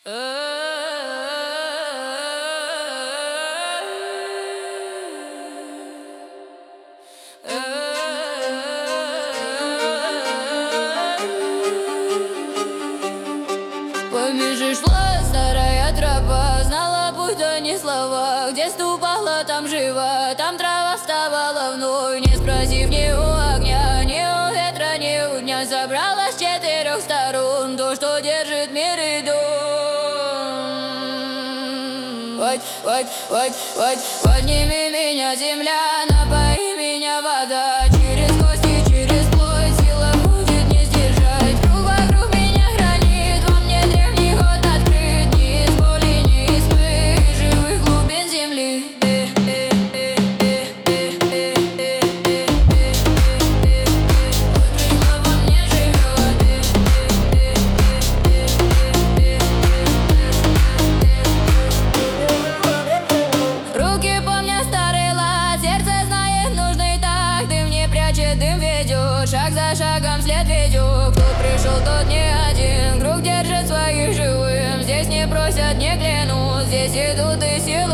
Помежи шла старая тропа, знала путь, да не слова. Где ступала, там жива, там трава вставала вновь. Не спросив ни у огня, ни у ветра, ни у дня, собрала с четырех сторон то, что держит мир и дом. Подними меня, земля, напои меня, вода. Через кости, через плоть, сила будет не сдержать. Круг вокруг меня хранит, во мне древний ход открыт. Ни из боли, ни из тьмы, живых глубин земли. Вот во мне живет. Руки помнят старый лад, сердце знает нужный так. Дым не прячет, дым ведет, шаг за шагом след ведет. Кто пришел, тот не один, круг держит своих живым. Здесь не просят, не клянут, здесь идут и силу